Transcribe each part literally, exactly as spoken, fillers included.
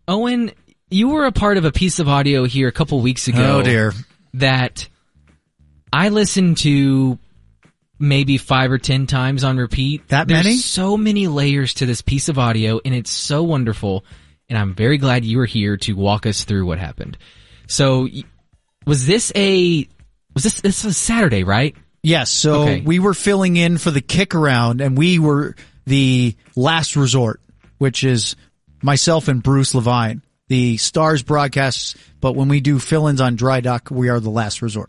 Owen, you were a part of a piece of audio here a couple weeks ago. Oh, dear. That I listened to maybe five or ten times on repeat. That There's many? so many layers to this piece of audio, and it's so wonderful. And I'm very glad you were here to walk us through what happened. So, was this a was this this was Saturday, right? Yes. So Okay. we were filling in for the kick around, and we were the last resort, which is myself and Bruce Levine. The Stars broadcasts, but when we do fill-ins on Dry Dock, we are the last resort.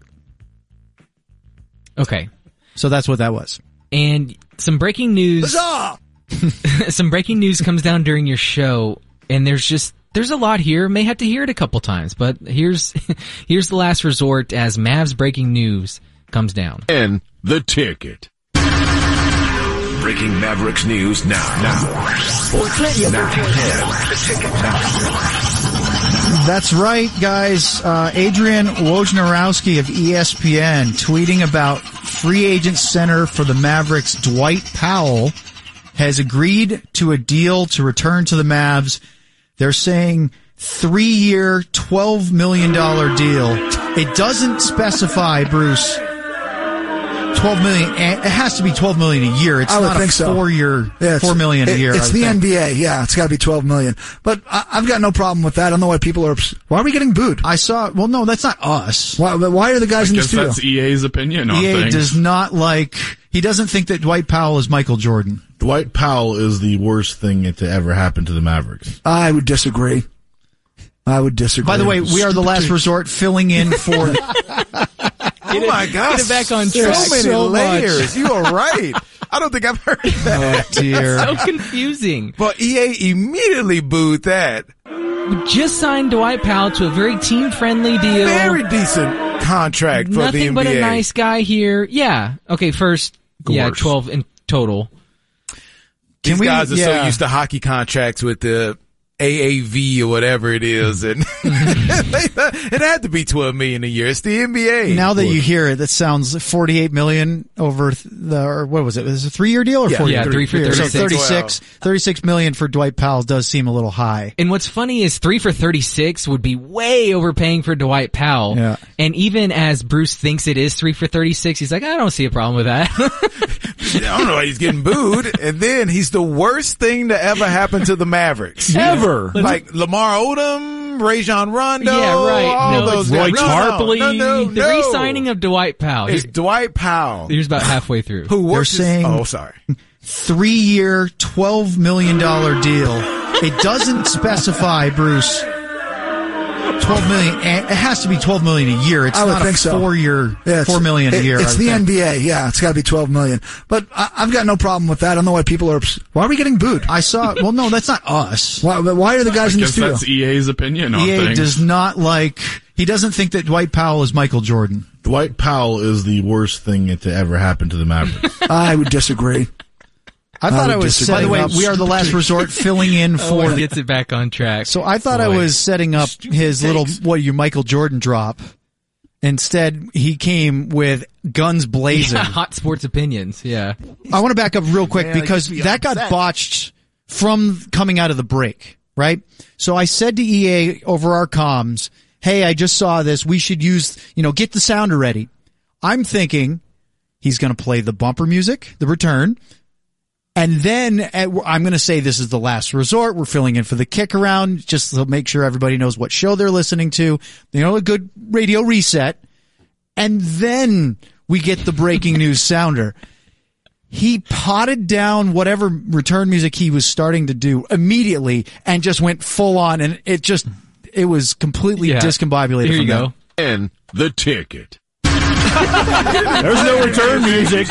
Okay. So that's what that was. And some breaking news. Huzzah! Some breaking news comes down during your show, and there's just there's a lot here. May have to hear it a couple times, but here's here's the last resort as Mavs breaking news comes down. And the ticket. Breaking Mavericks news now. Now. Sports now. The ticket now. That's right, guys. Uh, Adrian Wojnarowski of E S P N tweeting about free agent center for the Mavericks, Dwight Powell, has agreed to a deal to return to the Mavs. They're saying three-year, twelve million dollars deal. It doesn't specify, Bruce, twelve million dollars. It has to be twelve million dollars a year. It's I would not think a so. four-year, Yeah, four million dollars a it- year. It's I the think. N B A. Yeah, it's got to be twelve million dollars. But I, I've got no problem with that. I don't know why people are. Why are we getting booed? I saw. Well, no, that's not us. Why, why are the guys I in the guess studio? that's E A's opinion on E A things. does not like. He doesn't think that Dwight Powell is Michael Jordan. Dwight Powell is the worst thing to ever happen to the Mavericks. I would disagree. I would disagree. By the way, we are the last resort filling in for. Oh my gosh. Get it back on So track. many so much. layers. You are right. I don't think I've heard that. Oh, dear. So confusing. But E A immediately booed that. We just signed Dwight Powell to a very team-friendly deal. Very decent contract for the Nothing N B A. but a nice guy here. Yeah. Okay, first, yeah, Gorsh. twelve in total. These Can we- guys are yeah. so used to hockey contracts with the A A V or whatever it is, and it had to be twelve million a year. It's the N B A. Now that you hear it, that sounds forty-eight million over th- the, or what was it? Was it a three-year deal or Yeah, four? yeah, year? three for So thirty-six. thirty-six, thirty-six million for Dwight Powell does seem a little high. And what's funny is three for thirty-six would be way overpaying for Dwight Powell. Yeah. And even as Bruce thinks it is three for thirty-six, he's like, I don't see a problem with that. I don't know why he's getting booed, and then he's the worst thing to ever happen to the Mavericks Ever. Like Lamar Odom, Rajon Rondo, Yeah, right. all No, those it's guys. Roy No, no, Tarpley. No, no, the no. re-signing of Dwight Powell. It's Here's, Dwight Powell, here's about halfway through. who works. his- saying- oh, sorry. Three-year, twelve million dollars deal. It doesn't specify, Bruce, twelve million dollars. It has to be twelve million dollars a year. It's I would not think a so. four-year, Yeah, it's- four million dollars a it- year. It's I the would N think. B A. Yeah, it's got to be twelve million dollars. But I, I've got no problem with that. I don't know why people are. Why are we getting booed? I saw. Well, no, that's not us. Why, why are the guys in I the guess studio? that's E A's opinion on E A things. does not like. He doesn't think that Dwight Powell is Michael Jordan. Dwight Powell is the worst thing to ever happen to the Mavericks. I would disagree. I thought would I was. disagree. By the way, Setting up- we are the last resort filling in for. Owen gets it back on track. So I thought I Boy. was setting up his little what you Michael Jordan drop. Instead, he came with guns blazing. Yeah, hot sports opinions. Yeah. I want to back up real quick Man, because it gets me that got upset. botched from coming out of the break, right? So I said to E A over our comms, "Hey, I just saw this. We should use, you know, get the sounder ready." I'm thinking he's going to play the bumper music, the return. And then at, I'm going to say this is the last resort. We're filling in for the kick around just to make sure everybody knows what show they're listening to. You know, a good radio reset. And then we get the breaking news sounder. He potted down whatever return music he was starting to do immediately and just went full on. And it just, it was completely Yeah. discombobulated. Here you from go. that. And the ticket. There's no return music.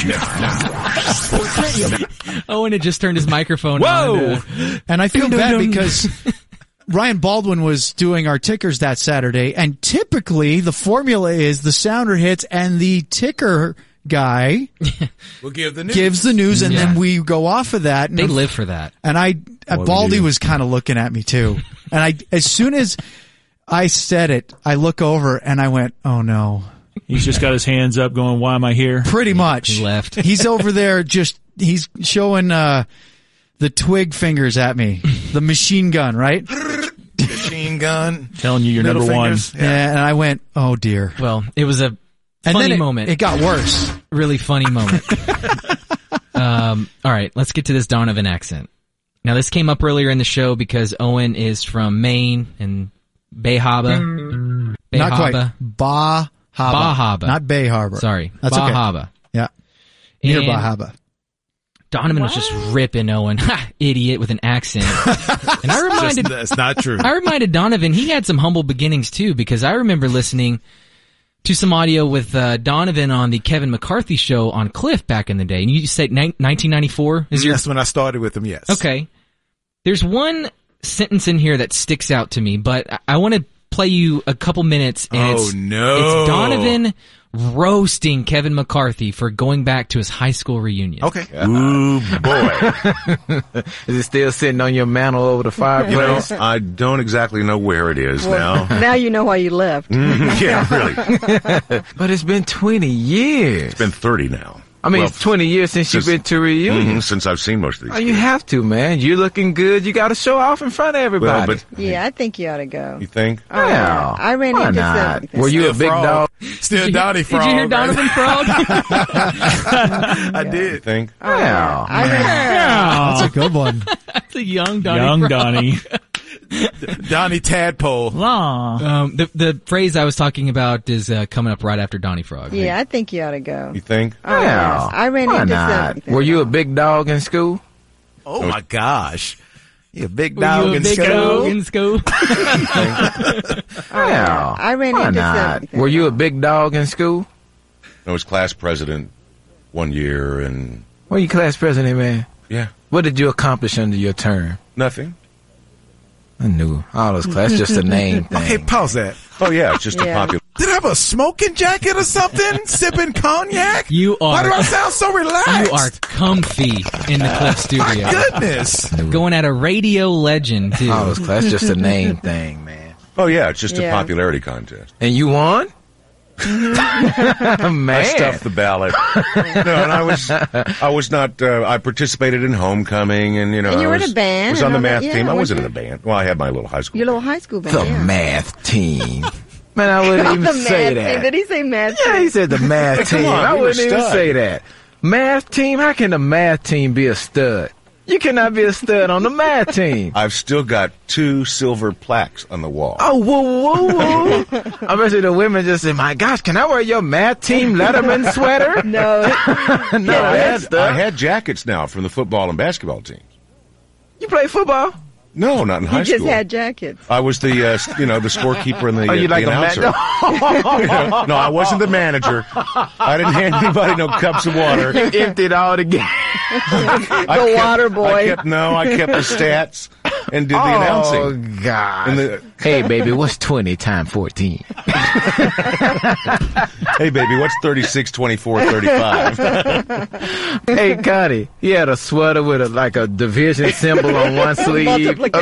Owen had just turned his microphone Whoa! on. to- And I feel bad Dum-dum-dum. because Ryan Baldwin was doing our tickers that Saturday, and typically the formula is the sounder hits and the ticker guy We'll give the news. gives the news, and Yeah. then we go off of that. And They live for that. And I, uh, we Baldy do. was kind of looking at me too. And I, as soon as I said it, I look over and I went, "Oh no." He's just got his hands up going, why am I here? Pretty much. He left. He's over there just, he's showing, uh, the twig fingers at me. The machine gun, right? Machine gun. Telling you you're Middle number fingers. one. Yeah. And I went, oh dear. Well, it was a And funny then it, moment. it got worse. really funny moment. um, all right, let's get to this Donovan accent. Now, this came up earlier in the show because Owen is from Maine and Bay Harbor. Bay Not quite. Harbor. Bah Harbor. Bah Harbor. Not Bay Harbor. Sorry, That's Bah okay. Harbor. Yeah. Near And Bah Harbor. Donovan was just ripping Owen, ha, idiot, with an accent. And I reminded, Just, that's not true. I reminded Donovan he had some humble beginnings too, because I remember listening to some audio with uh, Donovan on the Kevin McCarthy show on Cliff back in the day. And you said ni- nineteen ninety-four is your That's when I started with him, yes. okay. There's one sentence in here that sticks out to me, but I, I want to play you a couple minutes. And Oh, it's, no. It's Donovan roasting Kevin McCarthy for going back to his high school reunion. Okay. Ooh, boy. Is it still sitting on your mantle over the You know, fireplace? I don't exactly know where it is now. Now you know why you left. Yeah, really. But it's been twenty years. It's been thirty now. I mean, Well, it's twenty years since you've since- been to a reunion. Mhm, since I've seen most of these. Oh, you have to, man. You're looking good. You got to show off in front of everybody. Well, but Yeah, I think you ought to go. you think? Oh, yeah. Well, I ran why into not? some. Were you a Still big frog. dog? Still Donnie Frog. Did you hear right? Donovan Frog? I You did. think? Yeah. I ran, That's a good one. That's a young Donnie Young Frog. Donnie. Donnie Tadpole. Aw. Um, the the phrase I was talking about is uh, coming up right after Donnie Frog. yeah, I think you ought to go. You think? Oh, yes. I ran Why into not? some. Were you a big dog in school? Oh, my gosh. You a big Were you dog a in big school? dog in school? Yeah. I ran Why into not? some. Were you a big dog in school? I was class president one year, and Were you class president, man? yeah, What did you accomplish under your term? nothing. I knew. All those class, just a name thing. Okay, pause that. Oh yeah, it's just a Yeah. popular. Did I have a smoking jacket or something? Sipping cognac? You Why do are I sound so relaxed? you are comfy in the Cliff studio. Goodness. Going at a radio legend too. All those class, just a name thing, man. Oh yeah, it's just a Yeah. popularity contest. And you won? man. I stuffed the ballot. No, and I was, I was not. Uh, I participated in homecoming, and you know, And you I were in was, a band was and on the all that, math yeah, team. I weren't wasn't you? in a band. Well, I had my little high school. Your little high school band. The yeah. math team. Man, I wouldn't even the say math that. team. Did he say math Yeah, team? he said the math Hey, come team. on, I we were wouldn't even stud. say that. Math team? How can the math team be a stud? You cannot be a stud on the math team. I've still got two silver plaques on the wall. Oh, whoa, whoa, whoa. I bet you the women just say, my gosh, can I wear your math team Letterman sweater? No. no, I that's had, the. I had jackets now from the football and basketball teams. You play football? No, not in high He just school. had jackets. I was the, uh, you know, the scorekeeper and the, Oh, you uh, like the a announcer. man? No, I wasn't the manager. I didn't hand anybody no cups of water. You emptied all the game. The I kept- water boy. I kept, no, I kept the stats and did the Oh, announcing. God. And the, Hey, baby, what's twenty times fourteen? hey, baby, what's thirty-six, twenty-four, thirty-five? Hey, Connie, he had a sweater with a, like a division symbol on one sleeve, a,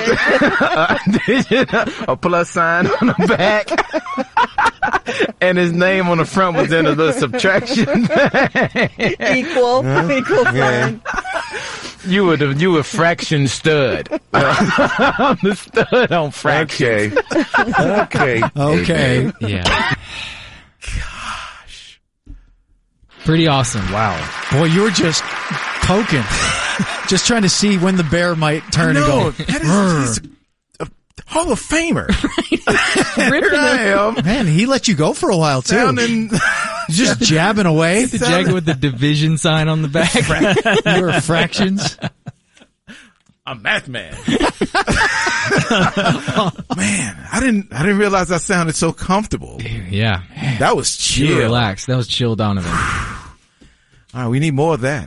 a plus sign on the back, and his name on the front was in a little subtraction. Equal. Equal sign. You were the you were fraction stud. I'm the stud on fraction. Okay. Okay. Okay. Yeah. Gosh. Pretty awesome. Wow. Boy, you were just poking. Just trying to see when the bear might turn No, and go. that is, he's a Hall of Famer. Ripping I am. Man, he let you go for a while too. Sounding, Just jabbing away. the jacket with the division sign on the back. Your fractions. a math man. Man, I didn't, I didn't realize I sounded so comfortable. Yeah. That was You chill. relax. That was chill Donovan. All right, we need more of that.